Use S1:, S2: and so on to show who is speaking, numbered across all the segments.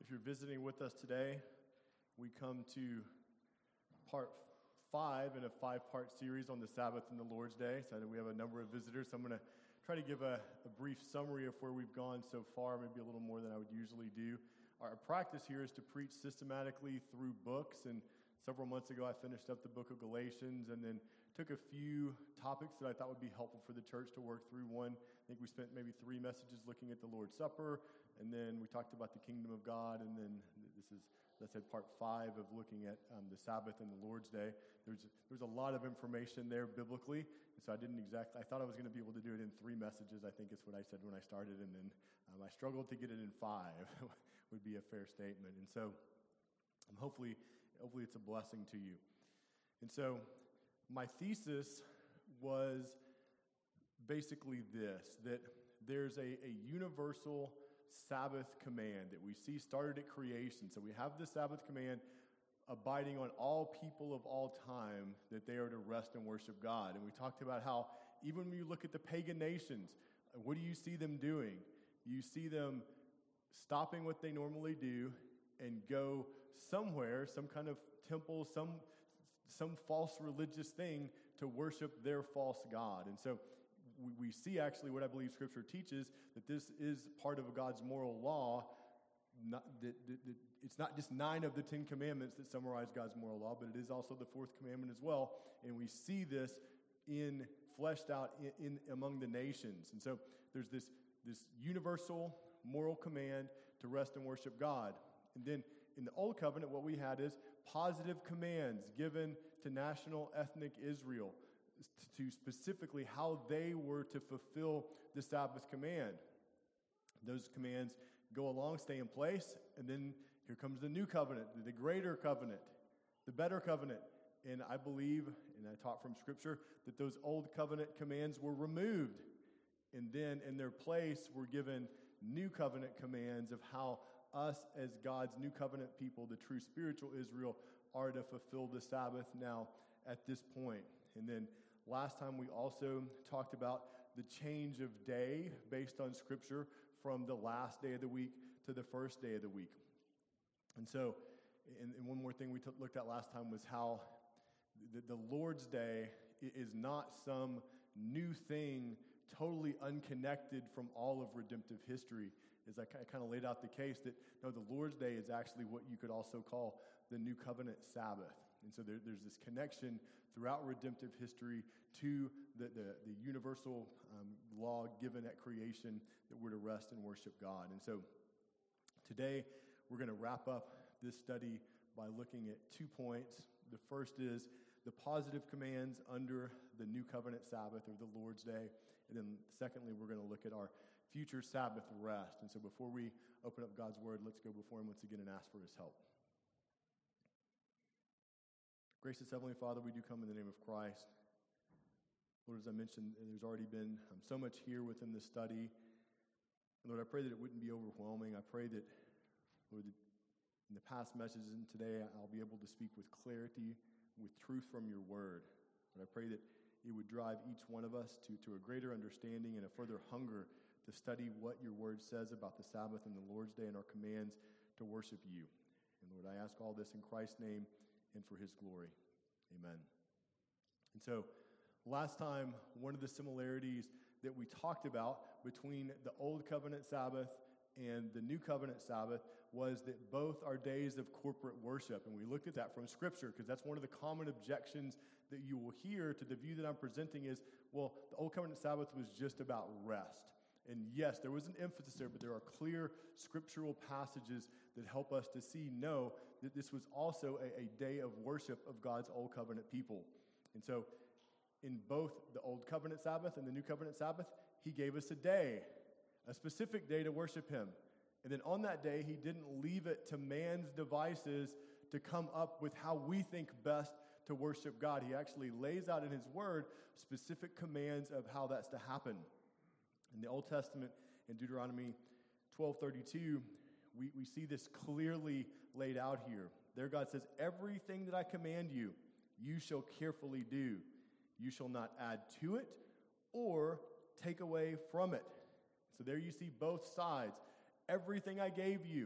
S1: If you're visiting with us today, we come to part 5 in a 5-part series on the Sabbath and the Lord's Day. So I know we have a number of visitors, so I'm going to try to give a brief summary of where we've gone so far, maybe a little more than I would usually do. Our practice here is to preach systematically through books, and several months ago I finished up the book of Galatians and then took a few topics that I thought would be helpful for the church to work through. One, I think we spent maybe 3 messages looking at the Lord's Supper, and then we talked about the kingdom of God, and then this is, let's say, part 5 of looking at the Sabbath and the Lord's Day. There's a lot of information there biblically, and so I thought I was going to be able to do it in 3 messages, I think is what I said when I started, and then I struggled to get it in 5, would be a fair statement. And so hopefully it's a blessing to you. And so my thesis was basically this, that there's a universal Sabbath command that we see started at creation. So we have the Sabbath command abiding on all people of all time, that they are to rest and worship God. And we talked about how even when you look at the pagan nations, what do you see them doing? You see them stopping what they normally do and go somewhere, some kind of temple, some false religious thing to worship their false god. And so we see actually what I believe Scripture teaches, that this is part of God's moral law. It's not just 9 of the 10 commandments that summarize God's moral law, but it is also the 4th commandment as well. And we see this fleshed out in among the nations. And so there's this universal moral command to rest and worship God. And then in the Old Covenant, what we had is positive commands given to national ethnic Israel to specifically how they were to fulfill the Sabbath command. Those commands go along, stay in place, and then here comes the new covenant, the greater covenant, the better covenant. And I believe, and I taught from Scripture, that those old covenant commands were removed. And then in their place were given new covenant commands of how us as God's new covenant people, the true spiritual Israel, are to fulfill the Sabbath now at this point. And then last time we also talked about the change of day based on Scripture from the last day of the week to the first day of the week. And so, and one more thing we looked at last time was how the Lord's Day is not some new thing totally unconnected from all of redemptive history. As I kind of laid out the case that, no, the Lord's Day is actually what you could also call the New Covenant Sabbath. And so there's this connection throughout redemptive history to the universal law given at creation that we're to rest and worship God. And so today we're going to wrap up this study by looking at 2 points. The first is the positive commands under the New Covenant Sabbath or the Lord's Day. And then secondly, we're going to look at our future Sabbath rest. And so before we open up God's Word, let's go before Him once again and ask for His help. Gracious Heavenly Father, we do come in the name of Christ. Lord, as I mentioned, there's already been so much here within the study. And Lord, I pray that it wouldn't be overwhelming. I pray that, Lord, in the past messages and today, I'll be able to speak with clarity, with truth from your Word. But I pray that it would drive each one of us to a greater understanding and a further hunger to study what your Word says about the Sabbath and the Lord's Day and our commands to worship you. And Lord, I ask all this in Christ's name and for His glory. Amen. And so, last time, one of the similarities that we talked about between the Old Covenant Sabbath and the New Covenant Sabbath was that both are days of corporate worship. And we looked at that from Scripture, because that's one of the common objections that you will hear to the view that I'm presenting is, well, the Old Covenant Sabbath was just about rest. And yes, there was an emphasis there, but there are clear scriptural passages that help us to see, no, that this was also a day of worship of God's Old Covenant people. And so in both the Old Covenant Sabbath and the New Covenant Sabbath, He gave us a day, a specific day to worship Him. And then on that day, He didn't leave it to man's devices to come up with how we think best to worship God. He actually lays out in His Word specific commands of how that's to happen. In the Old Testament, in Deuteronomy 12:32, we see this clearly laid out here. There God says, everything that I command you, you shall carefully do. You shall not add to it or take away from it. So there you see both sides. Everything I gave you,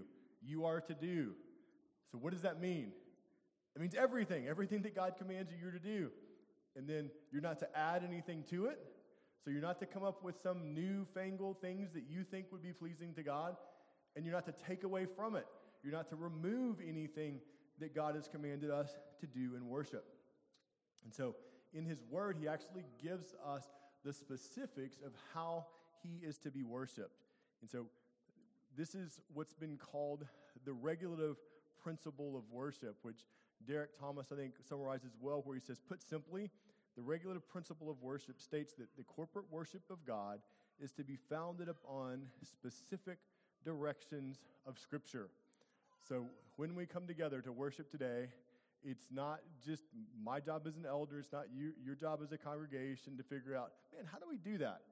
S1: you are to do. So what does that mean? It means everything that God commands you to do. And then you're not to add anything to it. So you're not to come up with some newfangled things that you think would be pleasing to God. And you're not to take away from it. You're not to remove anything that God has commanded us to do in worship. And so in his word, he actually gives us the specifics of how he is to be worshiped. And so this is what's been called the regulative principle of worship, which Derek Thomas, I think, summarizes well, where he says, put simply, the regulative principle of worship states that the corporate worship of God is to be founded upon specific directions of Scripture. So when we come together to worship today, it's not just my job as an elder, it's not your job as a congregation to figure out, man, how do we do that?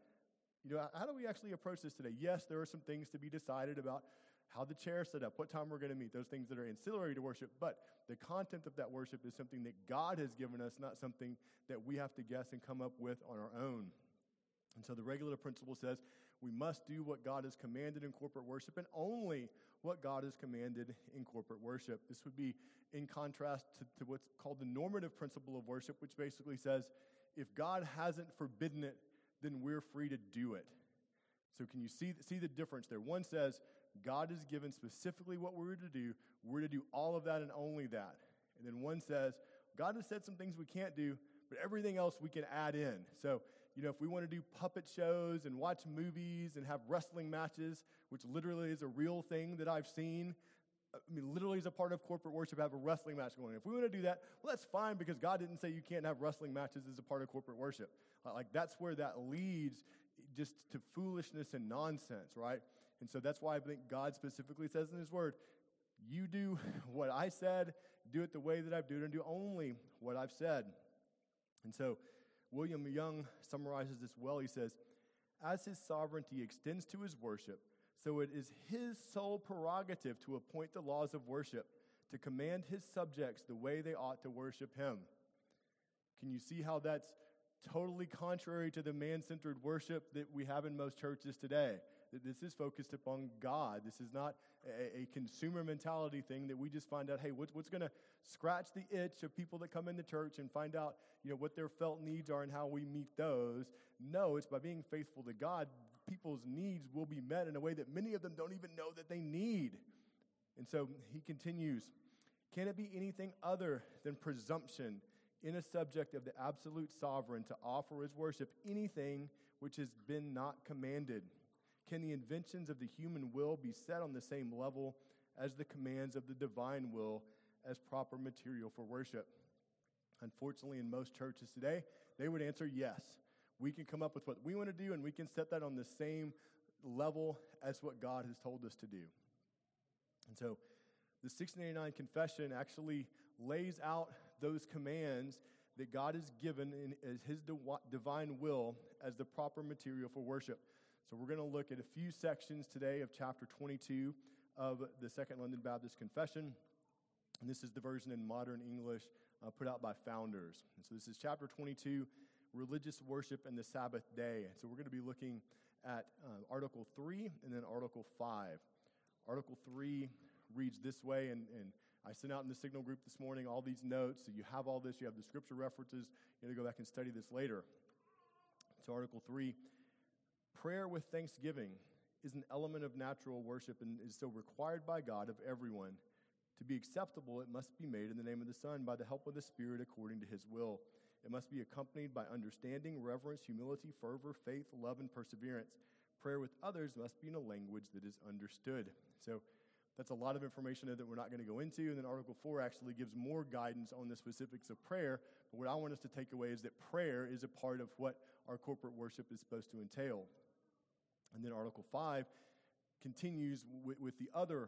S1: How do we actually approach this today? Yes, there are some things to be decided about how the chair is set up, what time we're going to meet, those things that are ancillary to worship, but the content of that worship is something that God has given us, not something that we have to guess and come up with on our own. And so the regulative principle says we must do what God has commanded in corporate worship and only what God has commanded in corporate worship. This would be in contrast to what's called the normative principle of worship, which basically says if God hasn't forbidden it, then we're free to do it. So can you see the difference there? One says God has given specifically what we're to do. We're to do all of that and only that. And then one says God has said some things we can't do, but everything else we can add in. So, if we want to do puppet shows and watch movies and have wrestling matches, which literally is a real thing that I've seen, literally as a part of corporate worship, have a wrestling match going on. If we want to do that, well, that's fine because God didn't say you can't have wrestling matches as a part of corporate worship. That's where that leads just to foolishness and nonsense, right? And so that's why I think God specifically says in his word, you do what I said, do it the way that I've done it, and do only what I've said. And so William Young summarizes this well. He says, as his sovereignty extends to his worship, so it is his sole prerogative to appoint the laws of worship, to command his subjects the way they ought to worship him. Can you see how that's totally contrary to the man-centered worship that we have in most churches today? That this is focused upon God. This is not a consumer mentality thing that we just find out, hey, what's going to scratch the itch of people that come into church and find out, what their felt needs are and how we meet those. No, it's by being faithful to God, people's needs will be met in a way that many of them don't even know that they need. And so he continues, can it be anything other than presumption in a subject of the absolute sovereign to offer as worship anything which has been not commanded? Can the inventions of the human will be set on the same level as the commands of the divine will as proper material for worship? Unfortunately, in most churches today, they would answer yes. We can come up with what we want to do, and we can set that on the same level as what God has told us to do. And so the 1689 Confession actually lays out those commands that God has given as his divine will as the proper material for worship. So we're going to look at a few sections today of chapter 22 of the Second London Baptist Confession. And this is the version in modern English put out by Founders. And so this is chapter 22, Religious Worship and the Sabbath Day. So we're going to be looking at Article 3 and then Article 5. Article 3 reads this way, and I sent out in the Signal group this morning all these notes. So you have all this. You have the scripture references. You're going to go back and study this later. So Article 3, prayer with thanksgiving is an element of natural worship and is so required by God of everyone. To be acceptable, it must be made in the name of the Son by the help of the Spirit according to his will. It must be accompanied by understanding, reverence, humility, fervor, faith, love, and perseverance. Prayer with others must be in a language that is understood. So that's a lot of information that we're not going to go into. And then Article 4 actually gives more guidance on the specifics of prayer. But what I want us to take away is that prayer is a part of what our corporate worship is supposed to entail. And then Article 5 continues with the other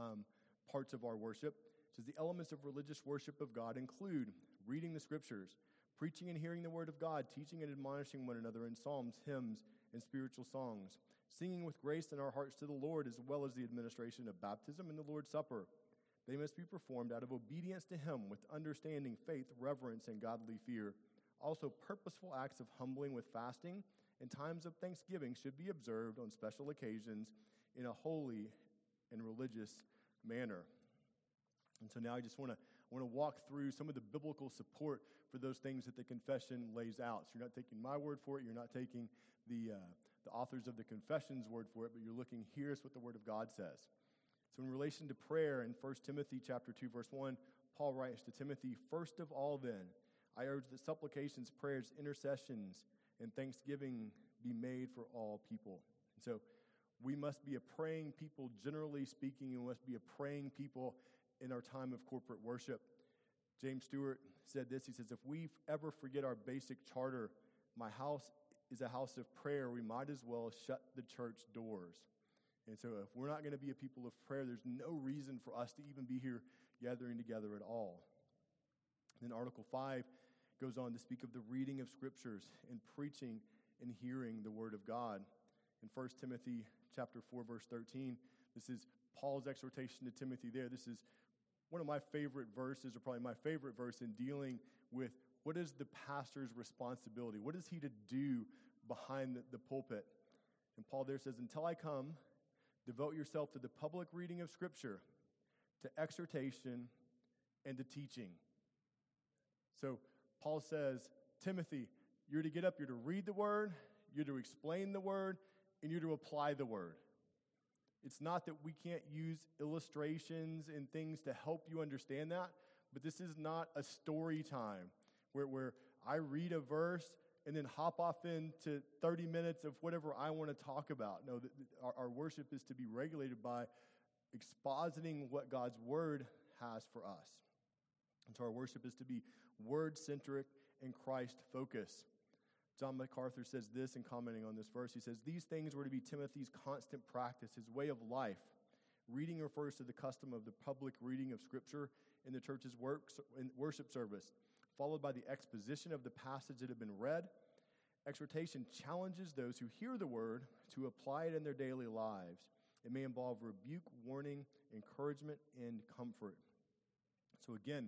S1: parts of our worship. It says the elements of religious worship of God include reading the scriptures, preaching and hearing the word of God, teaching and admonishing one another in psalms, hymns, and spiritual songs, singing with grace in our hearts to the Lord, as well as the administration of baptism and the Lord's Supper. They must be performed out of obedience to him with understanding, faith, reverence, and godly fear. Also, purposeful acts of humbling with fasting and times of thanksgiving should be observed on special occasions in a holy and religious manner. And so now I just want to walk through some of the biblical support for those things that the confession lays out. So you're not taking my word for it. You're not taking the authors of the confession's word for it, but you're looking, here's what the Word of God says. So in relation to prayer, in 1 Timothy chapter 2, verse 1, Paul writes to Timothy, "First of all then, I urge that supplications, prayers, intercessions, and thanksgiving be made for all people." And so we must be a praying people, generally speaking, and we must be a praying people in our time of corporate worship. James Stewart said this. He says, "If we ever forget our basic charter, my house is a house of prayer, we might as well shut the church doors." And so if we're not going to be a people of prayer, there's no reason for us to even be here gathering together at all. And then Article 5 goes on to speak of the reading of scriptures and preaching and hearing the word of God. In 1 Timothy chapter 4, verse 13, this is Paul's exhortation to Timothy there. This is one of my favorite verses, or probably my favorite verse in dealing with what is the pastor's responsibility? What is he to do behind the pulpit? And Paul there says, "Until I come, devote yourself to the public reading of Scripture, to exhortation, and to teaching." So Paul says, Timothy, you're to get up, you're to read the word, you're to explain the word, and you're to apply the word. It's not that we can't use illustrations and things to help you understand that, but this is not a story time where I read a verse and then hop off into 30 minutes of whatever I want to talk about. No, our worship is to be regulated by expositing what God's word has for us. And so our worship is to be word-centric and Christ-focused. John MacArthur says this in commenting on this verse. He says, "These things were to be Timothy's constant practice, his way of life. Reading refers to the custom of the public reading of Scripture in the church's worship service, followed by the exposition of the passage that had been read. Exhortation challenges those who hear the word to apply it in their daily lives. It may involve rebuke, warning, encouragement, and comfort." So again,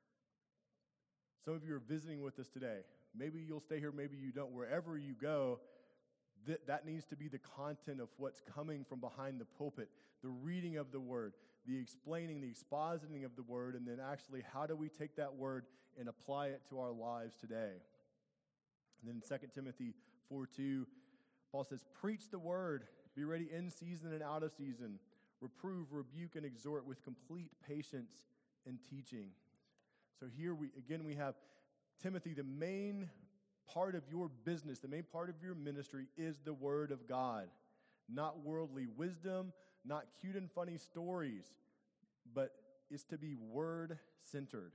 S1: some of you are visiting with us today. Maybe you'll stay here, maybe you don't. Wherever you go, that needs to be the content of what's coming from behind the pulpit. The reading of the word, the explaining, the expositing of the word, and then actually how do we take that word and apply it to our lives today? And then in 2 Timothy 4:2, Paul says, "Preach the word, be ready in season and out of season. Reprove, rebuke, and exhort with complete patience and teaching." So here we have Timothy, the main part of your business, the main part of your ministry is the word of God. Not worldly wisdom, not cute and funny stories, but it's to be word-centered.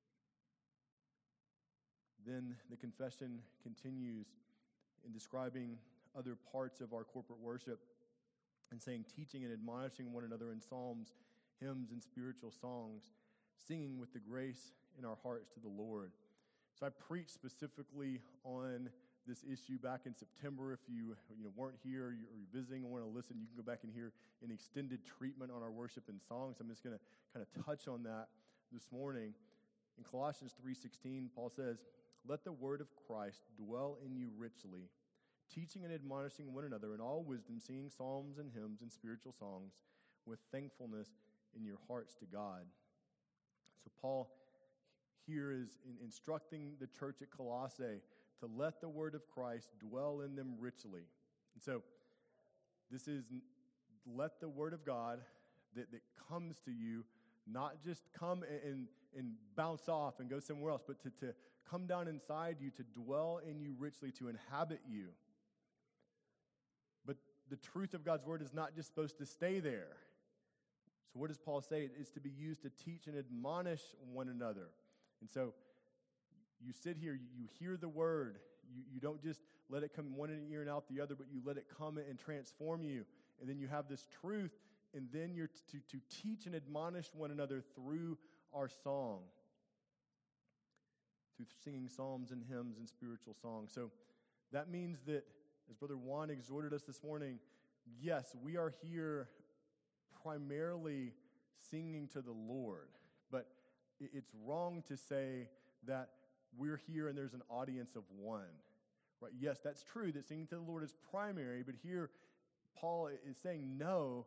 S1: Then the confession continues in describing other parts of our corporate worship and saying, teaching and admonishing one another in psalms, hymns, and spiritual songs, singing with the grace in our hearts to the Lord. So I preached specifically on this issue back in September. If you weren't here or you're visiting and want to listen, you can go back and hear an extended treatment on our worship and songs. I'm just going to kind of touch on that this morning. In Colossians 3:16, Paul says, "Let the word of Christ dwell in you richly, teaching and admonishing one another in all wisdom, singing psalms and hymns and spiritual songs with thankfulness in your hearts to God." So Paul here is instructing the church at Colossae to let the word of Christ dwell in them richly. And so this is let the word of God that comes to you not just come and bounce off and go somewhere else, but to come down inside you, to dwell in you richly, to inhabit you. But the truth of God's word is not just supposed to stay there. So what does Paul say? It's to be used to teach and admonish one another. And so you sit here, you hear the word. You don't just let it come one ear and out the other, but you let it come and transform you. And then you have this truth, and then you're to teach and admonish one another through our song, through singing psalms and hymns and spiritual songs. So that means that, as Brother Juan exhorted us this morning, yes, we are here primarily singing to the Lord, but it's wrong to say that we're here and there's an audience of one, right? Yes, that's true that singing to the Lord is primary, but here Paul is saying no,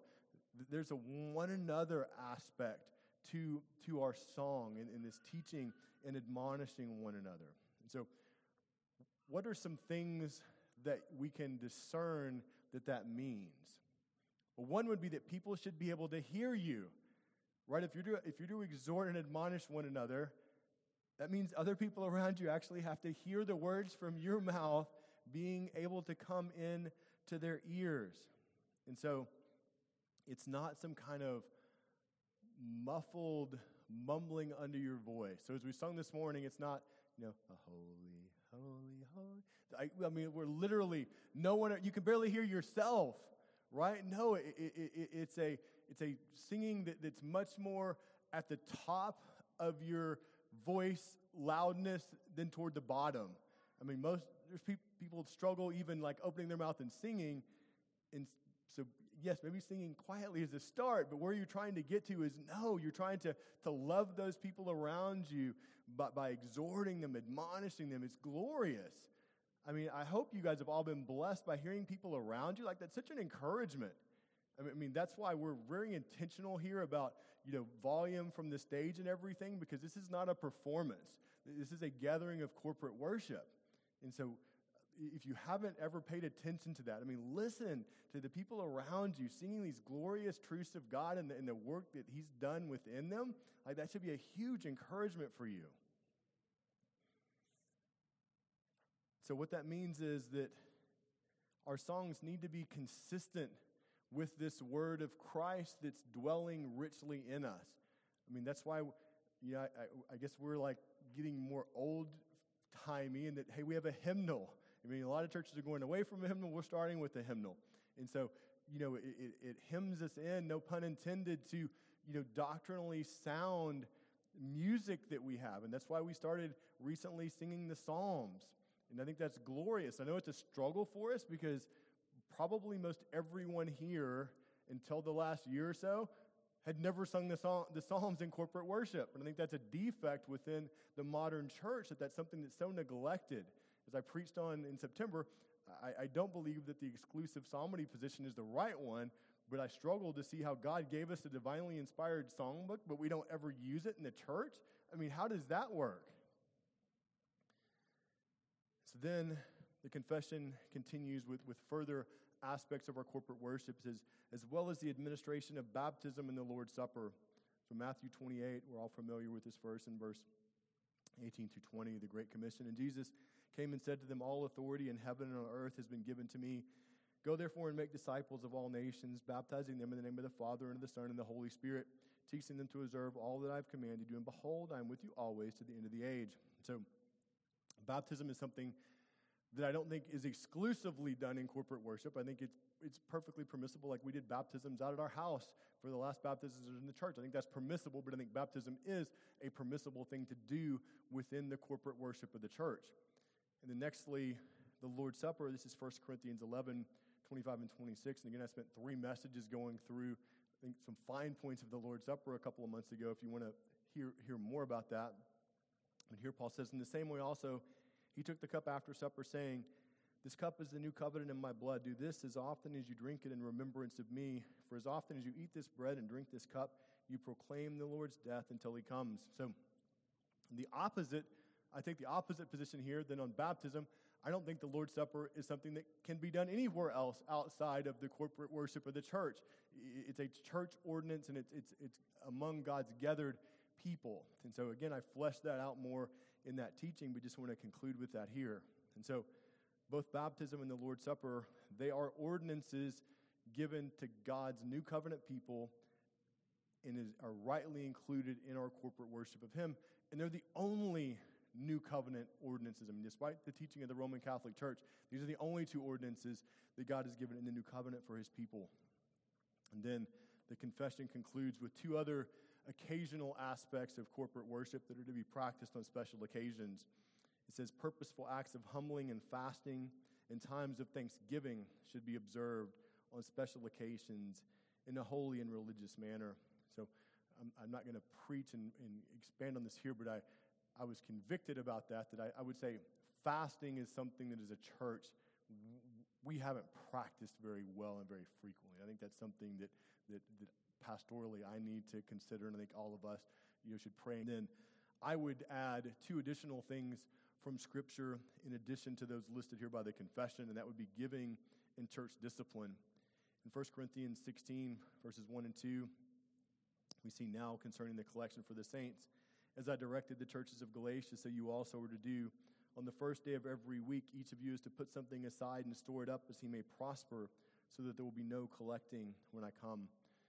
S1: There's a one another aspect to our song and this teaching and admonishing one another. And so, what are some things that we can discern that means? Well, one would be that people should be able to hear you, right? If you're to exhort and admonish one another, that means other people around you actually have to hear the words from your mouth being able to come in to their ears. And so, it's not some kind of muffled mumbling under your voice. So as we sung this morning, it's not, a holy, holy, holy. I mean, we're literally, no one, you can barely hear yourself, right? No, it's a singing that's much more at the top of your voice loudness than toward the bottom. I mean, there's people struggle even like opening their mouth and singing, and so yes, maybe singing quietly is a start, but where you're trying to get to is, no, you're trying to love those people around you by exhorting them, admonishing them. It's glorious. I mean, I hope you guys have all been blessed by hearing people around you. Like, that's such an encouragement. I mean, that's why we're very intentional here about, volume from the stage and everything, because this is not a performance. This is a gathering of corporate worship. And so if you haven't ever paid attention to that, I mean, listen to the people around you singing these glorious truths of God and the work that He's done within them. Like, that should be a huge encouragement for you. So what that means is that our songs need to be consistent with this word of Christ that's dwelling richly in us. I mean, that's why, I guess we're like getting more old-timey in that, hey, we have a hymnal. I mean, a lot of churches are going away from a hymnal. We're starting with a hymnal. And so, it hymns us in, no pun intended, to, doctrinally sound music that we have. And that's why we started recently singing the Psalms. And I think that's glorious. I know it's a struggle for us because probably most everyone here until the last year or so had never sung the Psalms in corporate worship. And I think that's a defect within the modern church, that's something that's so neglected. As I preached on in September, I don't believe that the exclusive psalmody position is the right one, but I struggle to see how God gave us a divinely inspired songbook, but we don't ever use it in the church. I mean, how does that work? So then the confession continues with further aspects of our corporate worship, as well as the administration of baptism and the Lord's Supper. So Matthew 28, we're all familiar with this verse in verse 18 to 20, the Great Commission. And Jesus came and said to them, "All authority in heaven and on earth has been given to me. Go therefore and make disciples of all nations, baptizing them in the name of the Father and of the Son and the Holy Spirit, teaching them to observe all that I've commanded you. And behold, I am with you always to the end of the age." So baptism is something that I don't think is exclusively done in corporate worship. I think it's perfectly permissible. Like, we did baptisms out at our house for the last baptisms in the church. I think that's permissible, but I think baptism is a permissible thing to do within the corporate worship of the church. And then nextly, the Lord's Supper. This is 1 Corinthians 11, 25 and 26. And again, I spent 3 messages going through, I think, some fine points of the Lord's Supper a couple of months ago, if you want to hear more about that. And here Paul says, "In the same way also, He took the cup after supper, saying, 'This cup is the new covenant in my blood. Do this as often as you drink it in remembrance of me. For as often as you eat this bread and drink this cup, you proclaim the Lord's death until He comes.'" So I take the opposite position here than on baptism. I don't think the Lord's Supper is something that can be done anywhere else outside of the corporate worship of the church. It's a church ordinance, and it's among God's gathered people. And so again, I fleshed that out more in that teaching, but just want to conclude with that here. And so both baptism and the Lord's Supper, they are ordinances given to God's new covenant people and are rightly included in our corporate worship of Him. And they're the only new covenant ordinances. I mean, despite the teaching of the Roman Catholic Church, these are the only 2 ordinances that God has given in the new covenant for His people. And then the confession concludes with 2 other occasional aspects of corporate worship that are to be practiced on special occasions. It says purposeful acts of humbling and fasting and times of thanksgiving should be observed on special occasions in a holy and religious manner. So I'm not going to preach and expand on this here, but I was convicted about that I would say fasting is something that as a church we haven't practiced very well and very frequently. I think that's something that that pastorally I need to consider, and I think all of us should pray. And then I would add two additional things from Scripture in addition to those listed here by the confession, and that would be giving and church discipline. In 1 Corinthians 16, verses 1 and 2, we see now concerning the collection for the saints, as I directed the churches of Galatia, so you also are to do. On the first day of every week, each of you is to put something aside and store it up as he may prosper, so that there will be no collecting when I come.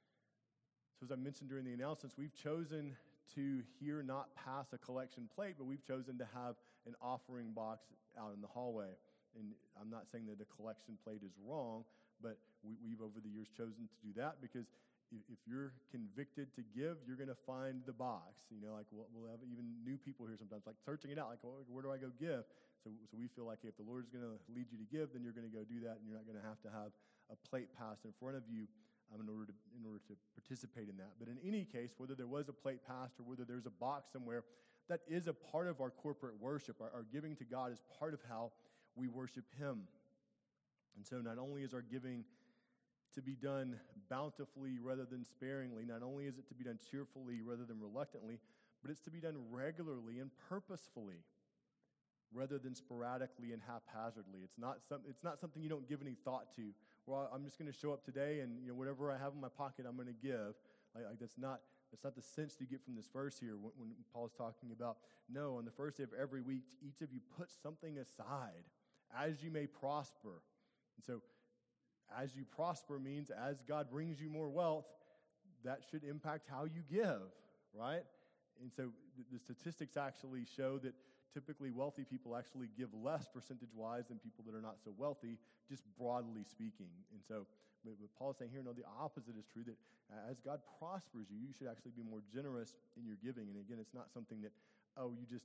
S1: So as I mentioned during the announcements, we've chosen to here not pass a collection plate, but we've chosen to have an offering box out in the hallway. And I'm not saying that the collection plate is wrong, but we've over the years chosen to do that because if you're convicted to give, you're going to find the box. Like we'll have even new people here sometimes, like searching it out, like, where do I go give? So we feel like if the Lord is going to lead you to give, then you're going to go do that, and you're not going to have a plate passed in front of you in order to participate in that. But in any case, whether there was a plate passed or whether there's a box somewhere, that is a part of our corporate worship. Our giving to God is part of how we worship Him. And so not only is our giving to be done bountifully rather than sparingly, not only is it to be done cheerfully rather than reluctantly, but it's to be done regularly and purposefully rather than sporadically and haphazardly. It's not something you don't give any thought to. Well, I'm just going to show up today and whatever I have in my pocket, I'm going to give. Like that's not the sense you get from this verse here when Paul's talking about, no, on the first day of every week, each of you put something aside as you may prosper. And so as you prosper means as God brings you more wealth, that should impact how you give, right? And so the statistics actually show that typically wealthy people actually give less percentage-wise than people that are not so wealthy, just broadly speaking. And so but Paul's saying here, no, the opposite is true, that as God prospers you, you should actually be more generous in your giving. And again, it's not something that, you just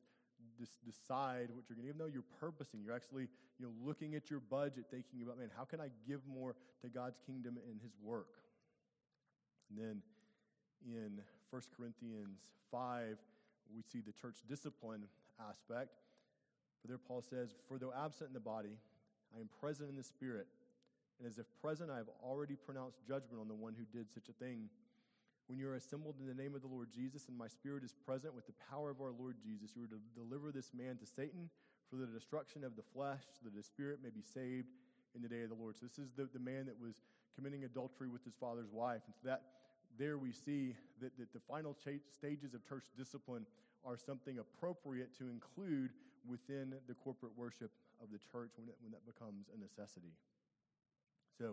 S1: decide what you're going to give. No, you're purposing. You're actually looking at your budget, thinking about, man, how can I give more to God's kingdom and His work? And then in 1 Corinthians 5, we see the church discipline aspect. For there Paul says, for though absent in the body, I am present in the spirit, and as if present I have already pronounced judgment on the one who did such a thing. When you are assembled in the name of the Lord Jesus, and my spirit is present with the power of our Lord Jesus, you are to deliver this man to Satan for the destruction of the flesh, so that his spirit may be saved in the day of the Lord. So this is the man that was committing adultery with his father's wife. And so that there we see that the final stages of church discipline are something appropriate to include within the corporate worship of the church when that becomes a necessity. So,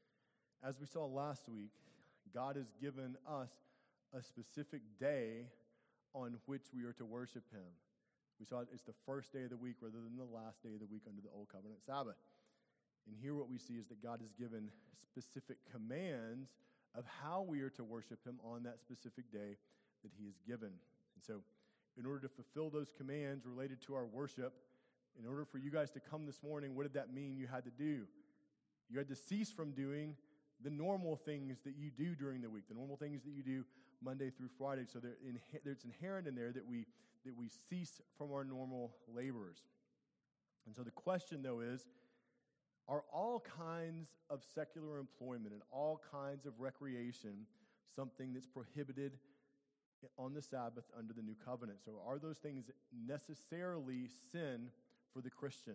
S1: as we saw last week, God has given us a specific day on which we are to worship Him. We saw it's the first day of the week rather than the last day of the week under the Old Covenant Sabbath. And here what we see is that God has given specific commands of how we are to worship Him on that specific day that He has given. And so, in order to fulfill those commands related to our worship, in order for you guys to come this morning, what did that mean you had to do? You had to cease from doing the normal things that you do during the week, the normal things that you do Monday through Friday. So it's inherent in there that we cease from our normal labors. And so the question, though, is, are all kinds of secular employment and all kinds of recreation something that's prohibited on the Sabbath under the new covenant? So are those things necessarily sin for the Christian?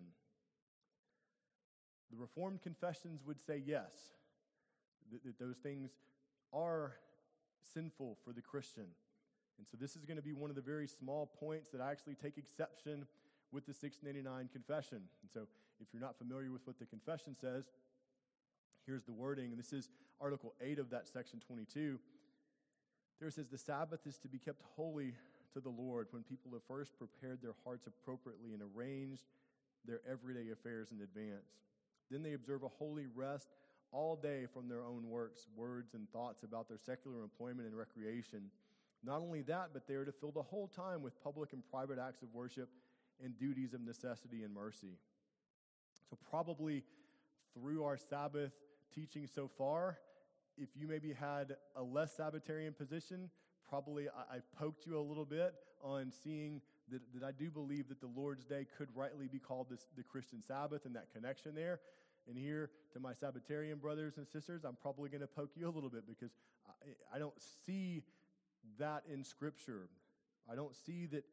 S1: The Reformed confessions would say yes, that those things are sinful for the Christian. And so this is going to be one of the very small points that I actually take exception with the 699 confession. And so if you're not familiar with what the confession says, here's the wording. And this is Article 8 of that section 22. There it says, the Sabbath is to be kept holy to the Lord when people have first prepared their hearts appropriately and arranged their everyday affairs in advance. Then they observe a holy rest all day from their own works, words, and thoughts about their secular employment and recreation. Not only that, but they are to fill the whole time with public and private acts of worship and duties of necessity and mercy. So probably through our Sabbath teaching so far, if you maybe had a less Sabbatarian position, probably I've poked you a little bit on seeing that I do believe that the Lord's Day could rightly be called the Christian Sabbath and that connection there. And here, to my Sabbatarian brothers and sisters, I'm probably going to poke you a little bit because I don't see that in Scripture. I don't see that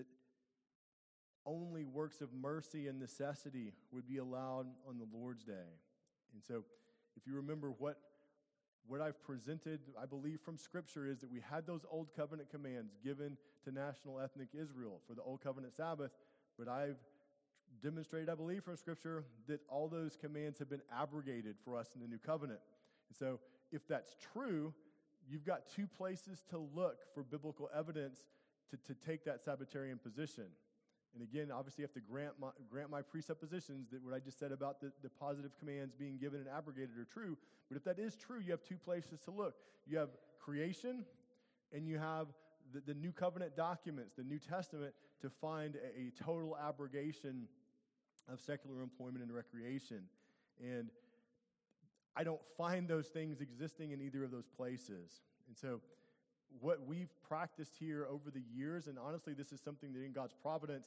S1: only works of mercy and necessity would be allowed on the Lord's Day. And so, if you remember what I've presented, I believe from Scripture, is that we had those Old Covenant commands given to national ethnic Israel for the Old Covenant Sabbath, but I've demonstrated, I believe, from Scripture that all those commands have been abrogated for us in the New Covenant. And so, if that's true, you've got two places to look for biblical evidence to take that Sabbatarian position. And again, obviously, you have to grant my presuppositions that what I just said about the positive commands being given and abrogated are true. But if that is true, you have two places to look. You have creation, and you have the New Covenant documents, the New Testament, to find a total abrogation of secular employment and recreation. And I don't find those things existing in either of those places. And so what we've practiced here over the years, and honestly, this is something that in God's providence,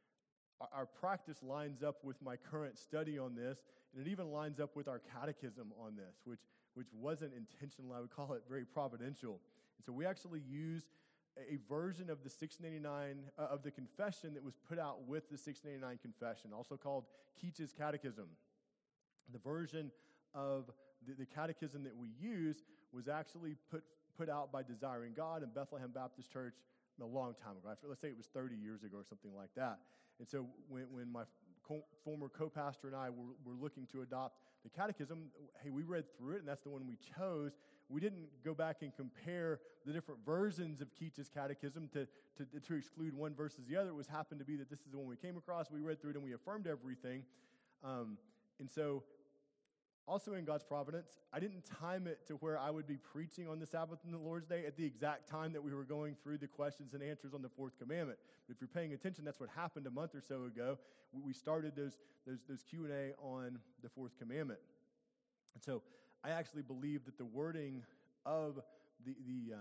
S1: our practice lines up with my current study on this, and it even lines up with our catechism on this, which wasn't intentional. I would call it very providential. And so we actually use a version of the 699 of the confession that was put out with the 699 confession, also called Keach's Catechism. The version of the catechism that we use was actually put out by Desiring God in Bethlehem Baptist Church a long time ago. Let's say it was 30 years ago or something like that. And so when my former co-pastor and I were looking to adopt the catechism, hey, we read through it, and that's the one we chose. We didn't go back and compare the different versions of Keach's Catechism to exclude one versus the other. It happened to be that this is the one we came across. We read through it, and we affirmed everything. And so also in God's providence, I didn't time it to where I would be preaching on the Sabbath and the Lord's Day at the exact time that we were going through the questions and answers on the fourth commandment. But if you're paying attention, that's what happened a month or so ago. We started those Q&A on the fourth commandment. And so I actually believe that the wording of the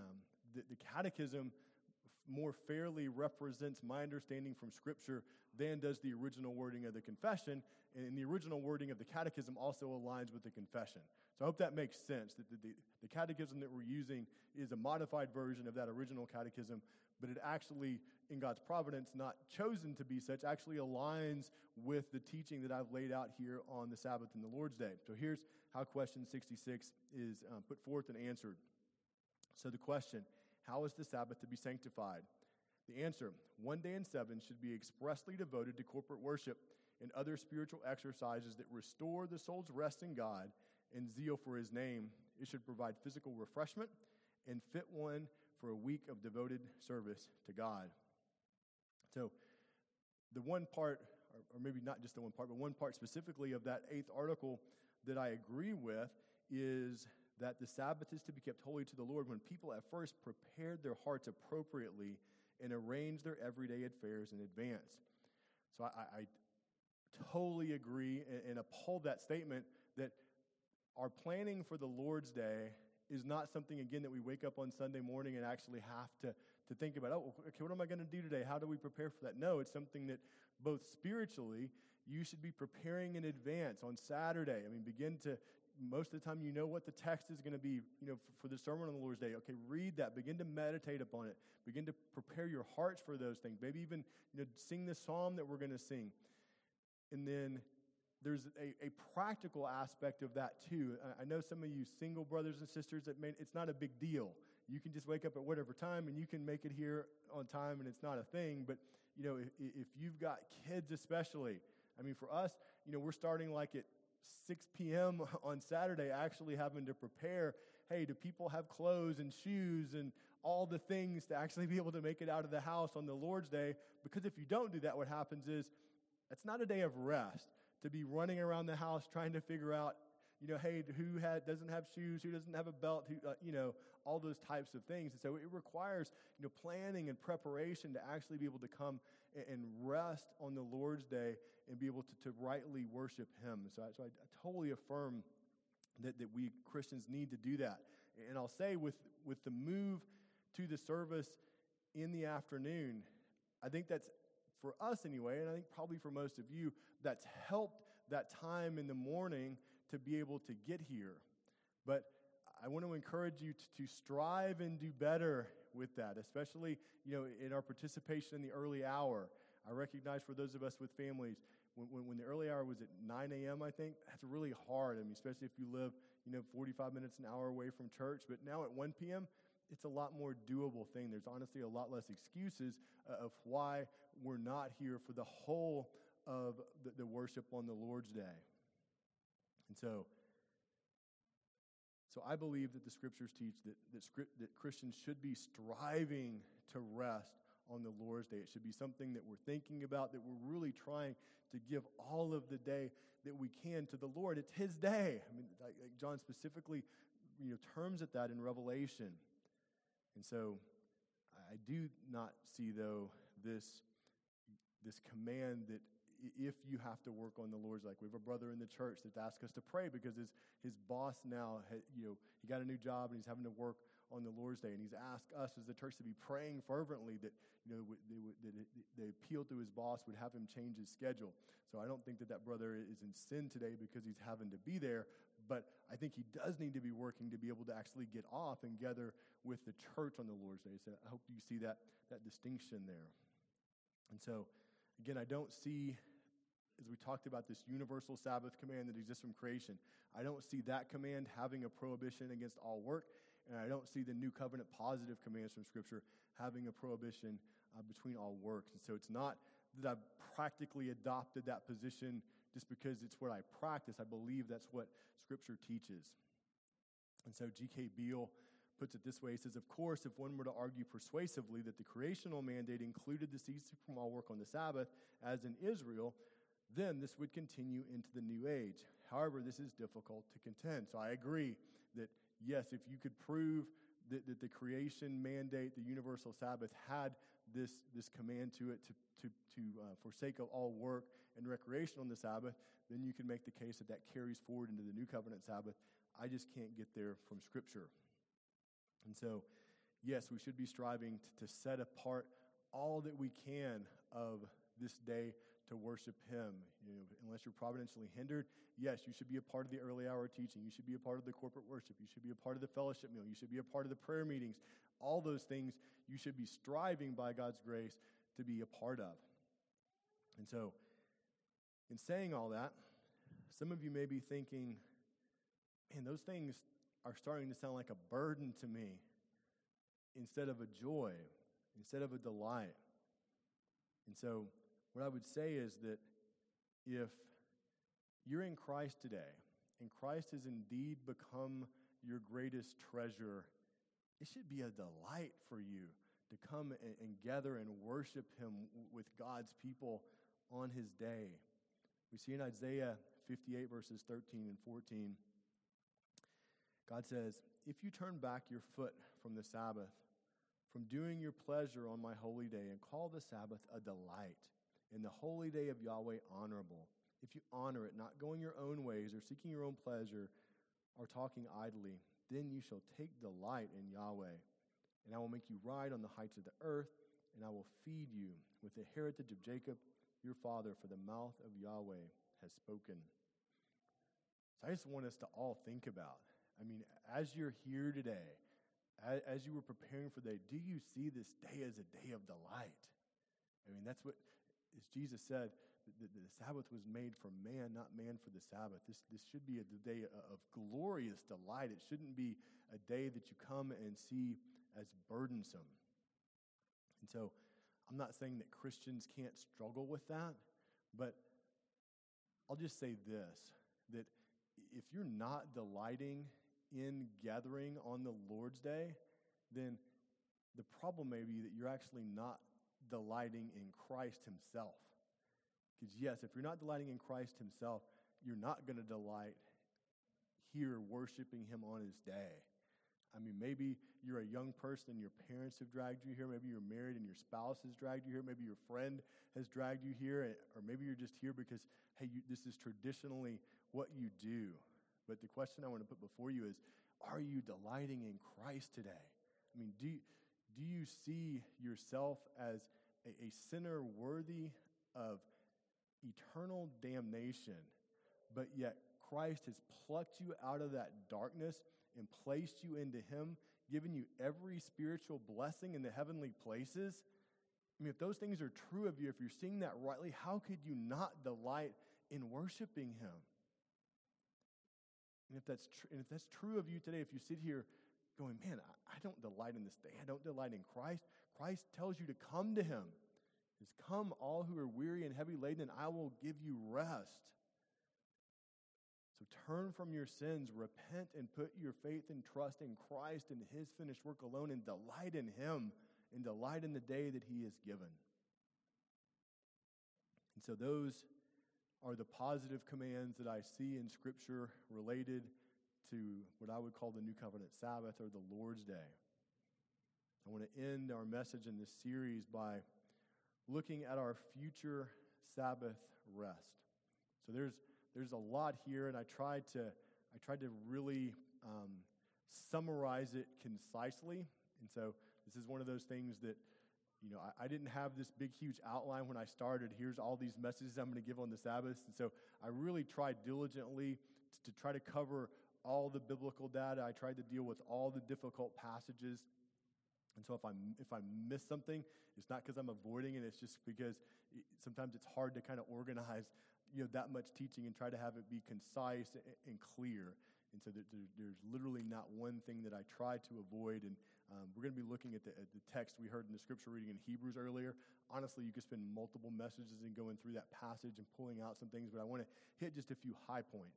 S1: catechism more fairly represents my understanding from Scripture than does the original wording of the confession. And the original wording of the catechism also aligns with the confession. So I hope that makes sense, that the catechism that we're using is a modified version of that original catechism, but it actually, in God's providence, not chosen to be such, actually aligns with the teaching that I've laid out here on the Sabbath and the Lord's Day. So here's how question 66 is put forth and answered. So the question, how is the Sabbath to be sanctified? The answer, 1 day in 7 should be expressly devoted to corporate worship and other spiritual exercises that restore the soul's rest in God and zeal for His name. It should provide physical refreshment and fit one for a week of devoted service to God. So the one part, or maybe not just the one part, but one part specifically of that 8th article that I agree with is that the Sabbath is to be kept holy to the Lord when people at first prepared their hearts appropriately and arranged their everyday affairs in advance. So I totally agree and uphold that statement that our planning for the Lord's Day is not something, again, that we wake up on Sunday morning and actually have to think about, oh, okay, what am I going to do today? How do we prepare for that? No, it's something that both spiritually, you should be preparing in advance on Saturday. I mean, begin to, most of the time you know what the text is going to be, for the sermon on the Lord's Day. Okay, read that. Begin to meditate upon it. Begin to prepare your hearts for those things. Maybe even, sing the psalm that we're going to sing. And then there's a practical aspect of that too. I know some of you single brothers and sisters it's not a big deal. You can just wake up at whatever time and you can make it here on time and it's not a thing. But, if you've got kids especially, I mean, for us, we're starting like at 6 p.m. on Saturday, actually having to prepare, hey, do people have clothes and shoes and all the things to actually be able to make it out of the house on the Lord's Day? Because if you don't do that, what happens is it's not a day of rest to be running around the house trying to figure out, hey, who doesn't have shoes, who doesn't have a belt, who, all those types of things. And so it requires, planning and preparation to actually be able to come and rest on the Lord's Day and be able to rightly worship Him. So I totally affirm that we Christians need to do that. And I'll say with the move to the service in the afternoon, I think that's, for us anyway, and I think probably for most of you, that's helped that time in the morning to be able to get here. But I want to encourage you to strive and do better with that, especially, in our participation in the early hour. I recognize for those of us with families, when the early hour was at 9 a.m., I think, that's really hard. Especially if you live, 45 minutes, an hour away from church. But now at 1 p.m., it's a lot more doable thing. There's honestly a lot less excuses of why we're not here for the whole of the worship on the Lord's Day. And so I believe that the scriptures teach that Christians should be striving to rest on the Lord's Day. It should be something that we're thinking about, that we're really trying to give all of the day that we can to the Lord. It's His day. Like John specifically, terms at that in Revelation. And so I do not see, though, this command that if you have to work on the Lord's, like we have a brother in the church that's asked us to pray because his boss now, he got a new job and he's having to work on the Lord's Day, and he's asked us as the church to be praying fervently that the appeal to his boss would have him change his schedule. So I don't think that brother is in sin today because he's having to be there, but I think he does need to be working to be able to actually get off and gather with the church on the Lord's Day. So I hope you see that distinction there. And so, again, I don't see, as we talked about, this universal Sabbath command that exists from creation, I don't see that command having a prohibition against all work, and I don't see the new covenant positive commands from Scripture having a prohibition between all works. And so it's not that I've practically adopted that position just because it's what I practice. I believe that's what Scripture teaches. And so G.K. Beale puts it this way. He says, of course, if one were to argue persuasively that the creational mandate included the ceasing from all work on the Sabbath, as in Israel, then this would continue into the new age. However, this is difficult to contend. So I agree that, yes, if you could prove that the creation mandate, the universal Sabbath, had this command to it to forsake of all work and recreation on the Sabbath, then you can make the case that carries forward into the new covenant Sabbath. I just can't get there from Scripture. And so, yes, we should be striving to set apart all that we can of this day to worship Him. Unless you're providentially hindered, yes, you should be a part of the early hour teaching. You should be a part of the corporate worship. You should be a part of the fellowship meal. You should be a part of the prayer meetings. All those things you should be striving by God's grace to be a part of. And so, in saying all that, some of you may be thinking, man, those things are starting to sound like a burden to me instead of a joy, instead of a delight. And so what I would say is that if you're in Christ today and Christ has indeed become your greatest treasure, it should be a delight for you to come and gather and worship Him with God's people on His day. We see in Isaiah 58 verses 13 and 14, God says, if you turn back your foot from the Sabbath, from doing your pleasure on my holy day, and call the Sabbath a delight, and the holy day of Yahweh honorable, if you honor it, not going your own ways or seeking your own pleasure or talking idly, then you shall take delight in Yahweh. And I will make you ride on the heights of the earth, and I will feed you with the heritage of Jacob, your father, for the mouth of Yahweh has spoken. So I just want us to all think about, as you're here today, as you were preparing for the day, do you see this day as a day of delight? That's what, as Jesus said, the Sabbath was made for man, not man for the Sabbath. This should be a day of glorious delight. It shouldn't be a day that you come and see as burdensome. And so I'm not saying that Christians can't struggle with that, but I'll just say this, that if you're not delighting in gathering on the Lord's Day, then the problem may be that you're actually not delighting in Christ Himself. Because yes, if you're not delighting in Christ Himself, you're not going to delight here worshiping Him on His day. Maybe you're a young person and your parents have dragged you here. Maybe you're married and your spouse has dragged you here. Maybe your friend has dragged you here. Or maybe you're just here because, hey, this is traditionally what you do. But the question I want to put before you is, are you delighting in Christ today? Do you see yourself as a sinner worthy of eternal damnation, but yet Christ has plucked you out of that darkness and placed you into him, given you every spiritual blessing in the heavenly places. I mean, if those things are true of you, if you're seeing that rightly, how could you not delight in worshiping him? And if that's true of you today, if you sit here going, man, I don't delight in this day, I don't delight in Christ, Christ tells you to come to him. He says, come all who are weary and heavy laden, and I will give you rest. So turn from your sins, repent, and put your faith and trust in Christ and his finished work alone, and delight in him, and delight in the day that he has given. And so those are the positive commands that I see in Scripture related to what I would call the New Covenant Sabbath or the Lord's Day. I want to end our message in this series by looking at our future Sabbath rest. So there's a lot here, and I tried to really summarize it concisely. And so this is one of those things that, I didn't have this big, huge outline when I started. Here's all these messages I'm going to give on the Sabbath. And so I really tried diligently to try to cover all the biblical data. I tried to deal with all the difficult passages. And so if I miss something, it's not because I'm avoiding it. It's just because sometimes it's hard to kind of organize, that much teaching and try to have it be concise and clear. And so there's literally not one thing that I try to avoid. And we're going to be looking at the text we heard in the scripture reading in Hebrews earlier. Honestly, you could spend multiple messages in going through that passage and pulling out some things, but I want to hit just a few high points.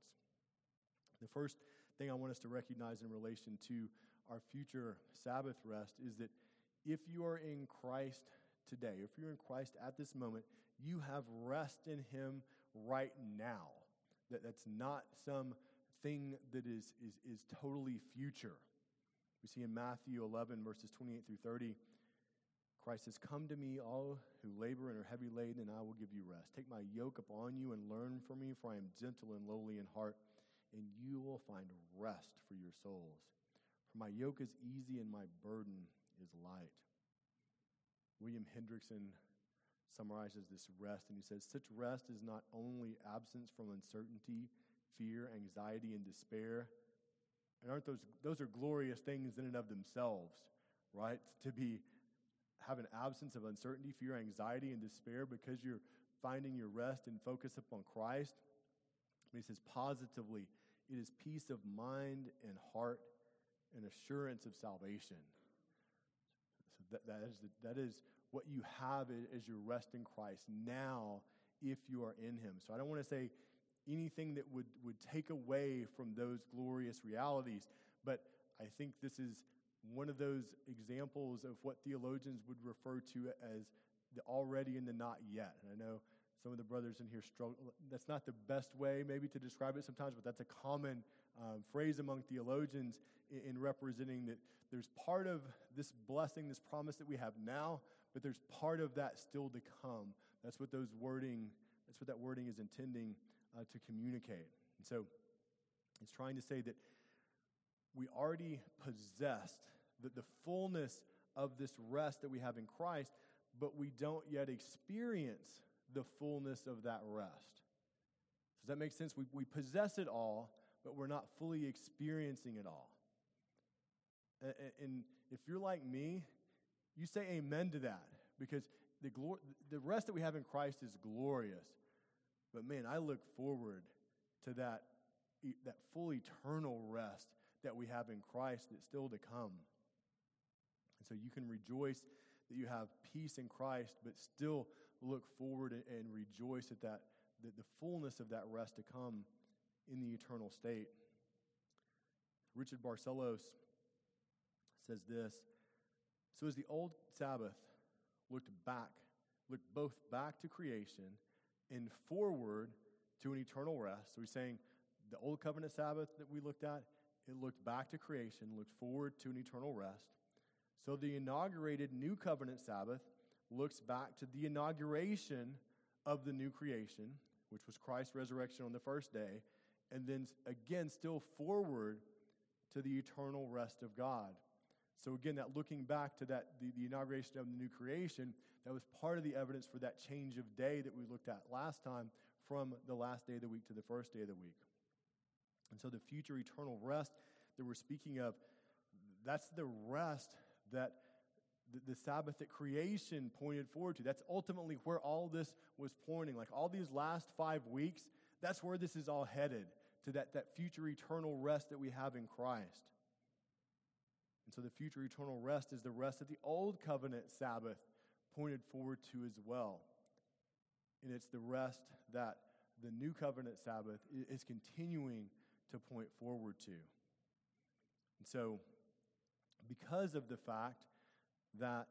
S1: The first thing I want us to recognize in relation to our future Sabbath rest is that if you are in Christ today, if you're in Christ at this moment, you have rest in him right now. That's not some thing that is totally future. We see in Matthew 11, verses 28 through 30, Christ says, come to me, all who labor and are heavy laden, and I will give you rest. Take my yoke upon you and learn from me, for I am gentle and lowly in heart, and you will find rest for your souls. For my yoke is easy and my burden is light. William Hendrickson summarizes this rest, and he says, such rest is not only absence from uncertainty, fear, anxiety, and despair. And aren't those are glorious things in and of themselves, right? To have an absence of uncertainty, fear, anxiety, and despair because you're finding your rest and focus upon Christ. And he says positively, it is peace of mind and heart and assurance of salvation. So that is what you have as your rest in Christ now if you are in him. So I don't want to say anything that would take away from those glorious realities, but I think this is one of those examples of what theologians would refer to as the already and the not yet. And I know some of the brothers in here struggle. That's not the best way maybe to describe it sometimes, but that's a common phrase among theologians in representing that there's part of this blessing, this promise that we have now, but there's part of that still to come. That's what that wording is intending to communicate. And so it's trying to say that we already possessed the fullness of this rest that we have in Christ, but we don't yet experience the fullness of that rest. Does that make sense? We possess it all, but we're not fully experiencing it all. And if you're like me, you say amen to that, because the rest that we have in Christ is glorious. But man, I look forward to that full eternal rest that we have in Christ that's still to come. And so you can rejoice that you have peace in Christ, but still look forward and rejoice at the fullness of that rest to come in the eternal state. Richard Barcelos says this: so as the old Sabbath looked both back to creation and forward to an eternal rest. So he's saying the old covenant Sabbath that we looked at, it looked back to creation, looked forward to an eternal rest. So the inaugurated new covenant Sabbath looks back to the inauguration of the new creation, which was Christ's resurrection on the first day, and then again still forward to the eternal rest of God. So again, that looking back to the inauguration of the new creation, that was part of the evidence for that change of day that we looked at last time from the last day of the week to the first day of the week. And so the future eternal rest that we're speaking of, that's the rest that the Sabbath that creation pointed forward to. That's ultimately where all this was pointing. Like all these last 5 weeks, that's where this is all headed, to that future eternal rest that we have in Christ. And so the future eternal rest is the rest that the old covenant Sabbath pointed forward to as well. And it's the rest that the new covenant Sabbath is continuing to point forward to. And so, because of the fact that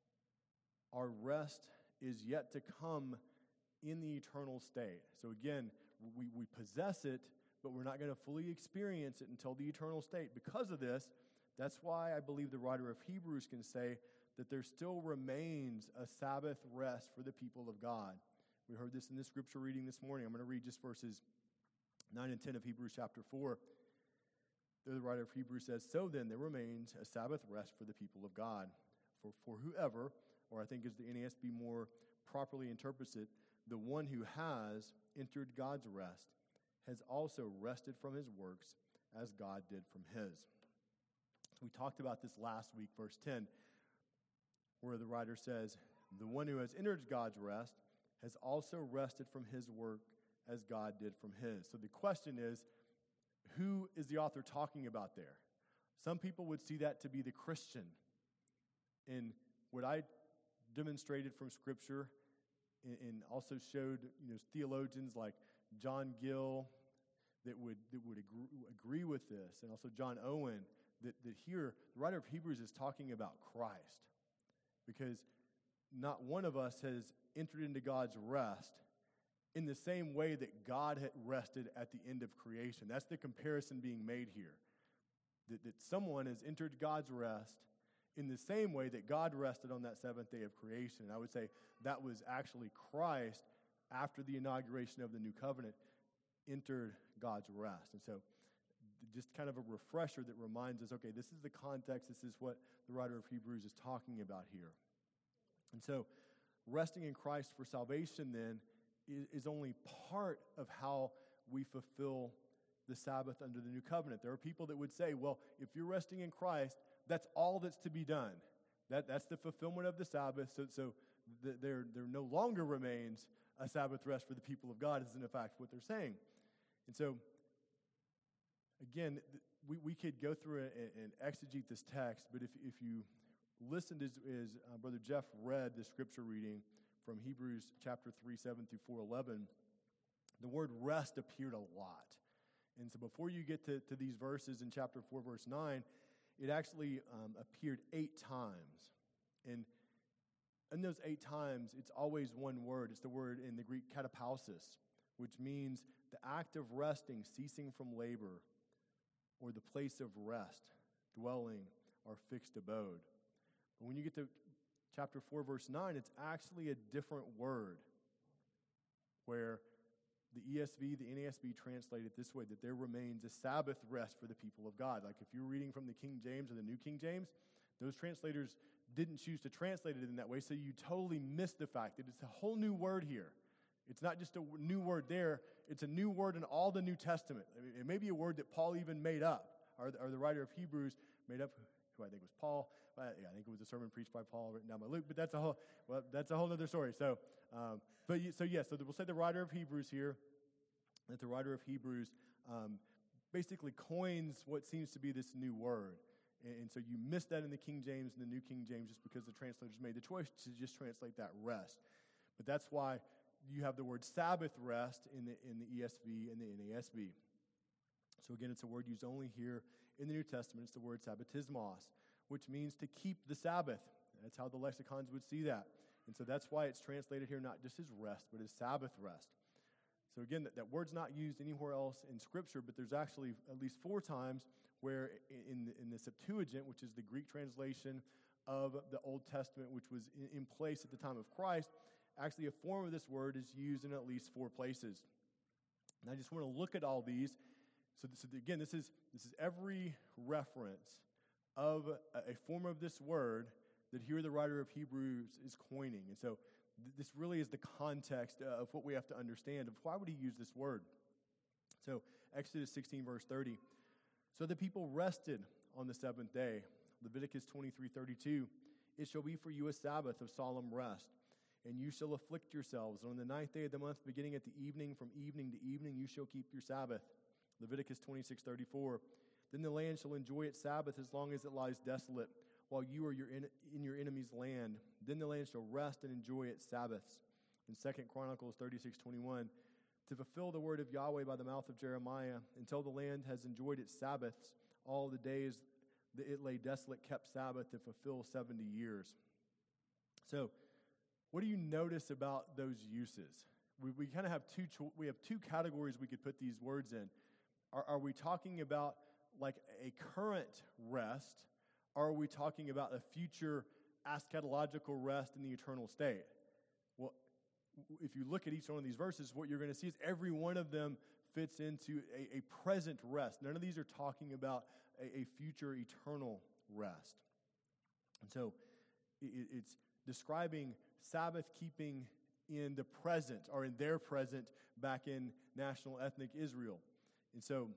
S1: our rest is yet to come in the eternal state. So again, we possess it, but we're not going to fully experience it until the eternal state. Because of this, that's why I believe the writer of Hebrews can say that there still remains a Sabbath rest for the people of God. We heard this in the scripture reading this morning. I'm going to read just verses 9 and 10 of Hebrews chapter 4. There the writer of Hebrews says, "So then there remains a Sabbath rest for the people of God. For whoever," or I think as the NASB more properly interprets it, "the one who has entered God's rest has also rested from his works as God did from his." So we talked about this last week, verse 10, where the writer says, "The one who has entered God's rest has also rested from his work as God did from his." So the question is, who is the author talking about there? Some people would see that to be the Christian. And what I demonstrated from Scripture and also showed theologians like John Gill that would agree with this, and also John Owen, that here the writer of Hebrews is talking about Christ. Because not one of us has entered into God's rest in the same way that God had rested at the end of creation. That's the comparison being made here. That someone has entered God's rest in the same way that God rested on that seventh day of creation. And I would say that was actually Christ, after the inauguration of the new covenant, entered God's rest. And so just kind of a refresher that reminds us, okay, this is the context, this is what the writer of Hebrews is talking about here. And so resting in Christ for salvation then is only part of how we fulfill the Sabbath under the new covenant. There are people that would say, well, if you're resting in Christ, that's all that's to be done. That's the fulfillment of the Sabbath. So there no longer remains a Sabbath rest for the people of God, is in fact what they're saying. And so, again, we could go through and exegete this text, but if you listened as Brother Jeff read the scripture reading from Hebrews chapter 3, 7 through 4:11, the word rest appeared a lot. And so before you get to these verses in chapter 4, verse 9, it actually appeared 8 times. And in those 8 times, it's always one word. It's the word in the Greek katapausis, which means the act of resting, ceasing from labor, or the place of rest, dwelling, or fixed abode. But when you get to chapter 4, verse 9, it's actually a different word, where the ESV, the NASB translate it this way, that there remains a Sabbath rest for the people of God. Like if you're reading from the King James or the New King James, those translators didn't choose to translate it in that way, so you totally miss the fact that it's a whole new word here. It's not just a new word there, it's a new word in all the New Testament. I mean, it may be a word that Paul even made up, or the writer of Hebrews made up, who I think was Paul. I think it was a sermon preached by Paul, written down by Luke, but that's a whole other story. So we'll say the writer of Hebrews here, that the writer of Hebrews basically coins what seems to be this new word. And so you miss that in the King James and the New King James just because the translators made the choice to just translate that rest. But that's why you have the word Sabbath rest in the ESV and the NASB. So again, it's a word used only here in the New Testament. It's the word sabbatismos, which means to keep the Sabbath. That's how the lexicons would see that. And so that's why it's translated here not just as rest, but as Sabbath rest. So again, that word's not used anywhere else in Scripture, but there's actually at least 4 times where in the Septuagint, which is the Greek translation of the Old Testament, which was in place at the time of Christ, actually a form of this word is used in at least 4 places. And I just want to look at all these. So again, this is every reference of a form of this word that here the writer of Hebrews is coining. And so this really is the context of what we have to understand of why would he use this word. So Exodus 16, verse 30. So the people rested on the seventh day. Leviticus 23:32. It shall be for you a Sabbath of solemn rest, and you shall afflict yourselves. And on the ninth day of the month, beginning at the evening, from evening to evening, you shall keep your Sabbath. Leviticus 26:34. Then the land shall enjoy its Sabbath as long as it lies desolate, while you are in your enemy's land. Then the land shall rest and enjoy its Sabbaths. In 2 Chronicles 36:21, to fulfill the word of Yahweh by the mouth of Jeremiah, until the land has enjoyed its Sabbaths, all the days that it lay desolate kept Sabbath to fulfill 70 years. So, what do you notice about those uses? We kind of have two categories we could put these words in. Are we talking about like a current rest, or are we talking about a future eschatological rest in the eternal state? Well, if you look at each one of these verses, what you're going to see is every one of them fits into a present rest. None of these are talking about a future eternal rest. And so it's describing Sabbath keeping in the present, or in their present, back in national ethnic Israel. And so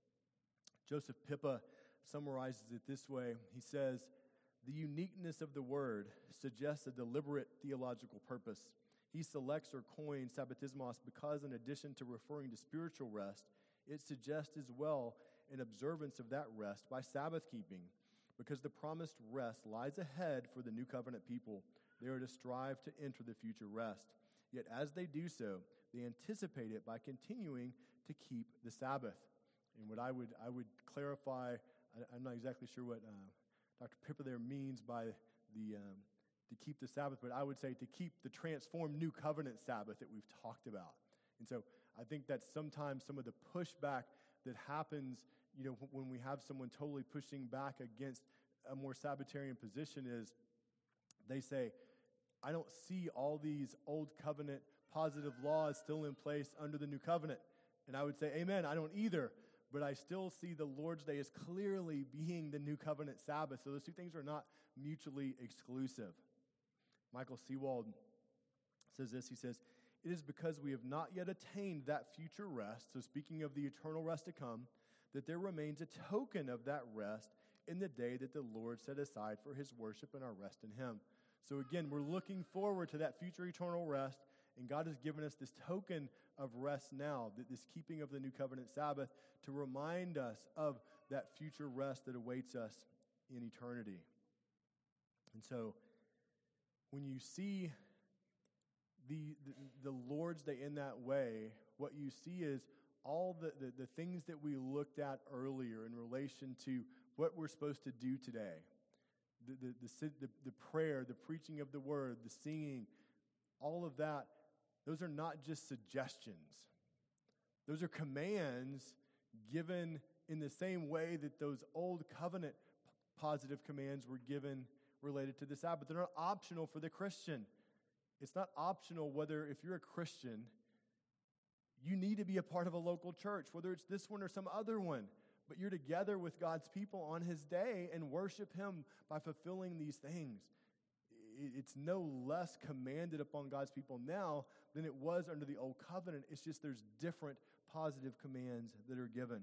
S1: Joseph Pippa summarizes it this way. He says, the uniqueness of the word suggests a deliberate theological purpose. He selects or coins sabbatismos because, in addition to referring to spiritual rest, it suggests as well an observance of that rest by Sabbath keeping, because the promised rest lies ahead for the new covenant people. They are to strive to enter the future rest. Yet as they do so, they anticipate it by continuing to keep the Sabbath. And what I would clarify, I'm not exactly sure what Dr. Pippa there means by the to keep the Sabbath, but I would say to keep the transformed new covenant Sabbath that we've talked about. And so I think that's sometimes some of the pushback that happens, when we have someone totally pushing back against a more Sabbatarian position is they say, I don't see all these old covenant positive laws still in place under the new covenant. And I would say, amen, I don't either. But I still see the Lord's Day as clearly being the new covenant Sabbath. So those two things are not mutually exclusive. Michael Seawald says this. He says, it is because we have not yet attained that future rest, so speaking of the eternal rest to come, that there remains a token of that rest in the day that the Lord set aside for his worship and our rest in him. So again, we're looking forward to that future eternal rest, and God has given us this token of rest now, this keeping of the new covenant Sabbath, to remind us of that future rest that awaits us in eternity. And so when you see the Lord's Day in that way, what you see is all the things that we looked at earlier in relation to what we're supposed to do today. The prayer, the preaching of the word, the singing, all of that, those are not just suggestions. Those are commands given in the same way that those old covenant positive commands were given related to the Sabbath. They're not optional for the Christian. It's not optional whether, if you're a Christian, you need to be a part of a local church, whether it's this one or some other one. But you're together with God's people on his day and worship him by fulfilling these things. It's no less commanded upon God's people now than it was under the old covenant. It's just there's different positive commands that are given.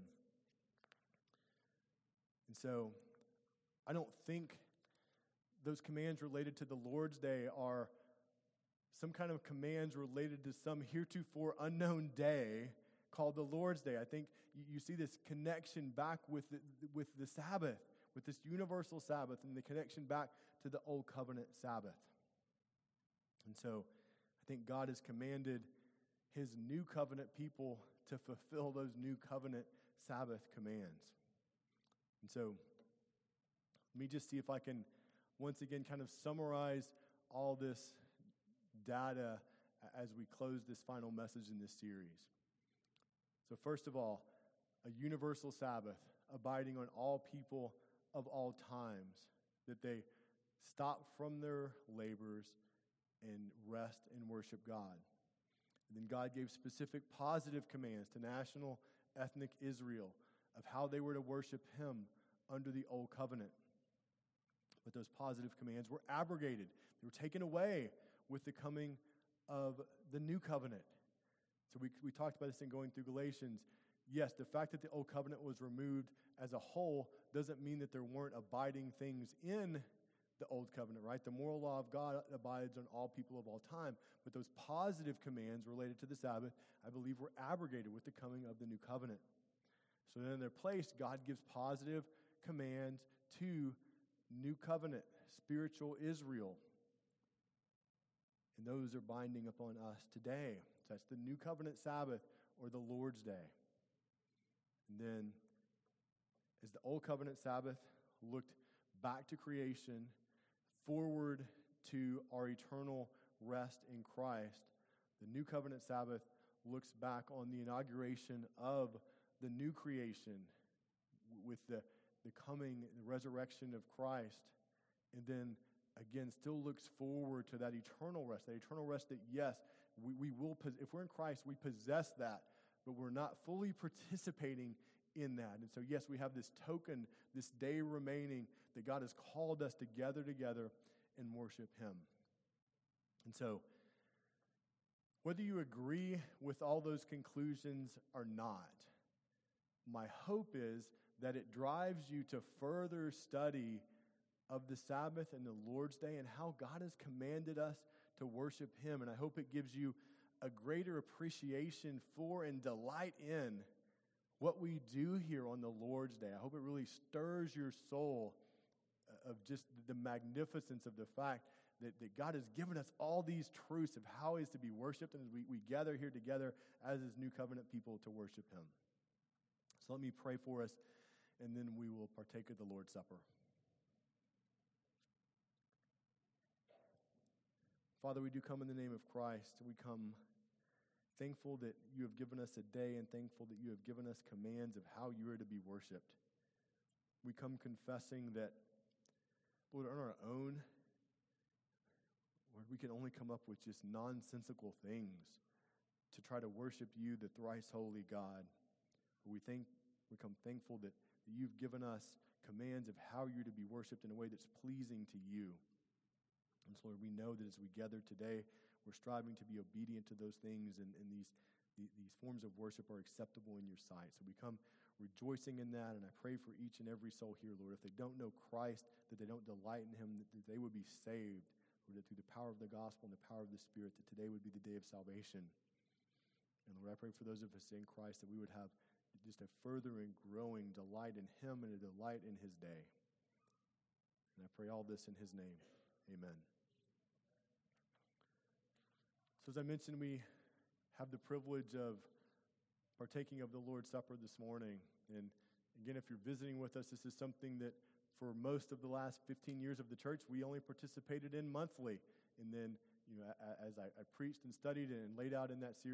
S1: And so I don't think those commands related to the Lord's Day are some kind of commands related to some heretofore unknown day called the Lord's Day. I think you see this connection back with the Sabbath, with this universal Sabbath, and the connection back to the Old Covenant Sabbath. And so I think God has commanded his new covenant people to fulfill those new covenant Sabbath commands. And so let me just see if I can once again kind of summarize all this data as we close this final message in this series. So first of all, a universal Sabbath abiding on all people of all times, that they stop from their labors and rest and worship God. And then God gave specific positive commands to national ethnic Israel of how they were to worship him under the old covenant. But those positive commands were abrogated. They were taken away with the coming of the new covenant. So we talked about this in going through Galatians. Yes, the fact that the old covenant was removed as a whole doesn't mean that there weren't abiding things in the old covenant, right? The moral law of God abides on all people of all time. But those positive commands related to the Sabbath, I believe, were abrogated with the coming of the new covenant. So then in their place, God gives positive commands to new covenant, spiritual Israel. And those are binding upon us today. So that's the new covenant Sabbath or the Lord's Day. And then as the old covenant Sabbath looked back to creation, forward to our eternal rest in Christ, the new covenant Sabbath looks back on the inauguration of the new creation with the coming, the resurrection of Christ. And then again, still looks forward to that eternal rest that, yes, we will, if we're in Christ, we possess that, but we're not fully participating in that. And so, yes, we have this token, this day remaining that God has called us to gather together and worship Him. And so, whether you agree with all those conclusions or not, my hope is that it drives you to further study of the Sabbath and the Lord's Day and how God has commanded us to worship Him. And I hope it gives you a greater appreciation for and delight in what we do here on the Lord's Day. I hope it really stirs your soul of just the magnificence of the fact that God has given us all these truths of how He is to be worshiped, and as we gather here together as His new covenant people to worship Him. So let me pray for us, and then we will partake of the Lord's Supper. Father, we do come in the name of Christ. We come thankful that you have given us a day and thankful that you have given us commands of how you are to be worshiped. We come confessing that, Lord, on our own, Lord, we can only come up with just nonsensical things to try to worship you, the thrice holy God. We come thankful that you've given us commands of how you're to be worshiped in a way that's pleasing to you. And so, Lord, we know that as we gather today, we're striving to be obedient to those things, and these forms of worship are acceptable in your sight. So we come rejoicing in that, and I pray for each and every soul here, Lord, if they don't know Christ, that they don't delight in Him, that they would be saved, Lord, that through the power of the gospel and the power of the Spirit, that today would be the day of salvation. And Lord, I pray for those of us in Christ that we would have just a further and growing delight in Him and a delight in His day. And I pray all this in His name. Amen. So as I mentioned, we have the privilege of partaking of the Lord's Supper this morning. And again, if you're visiting with us, this is something that for most of the last 15 years of the church, we only participated in monthly. And then, as I preached and studied and laid out in that series,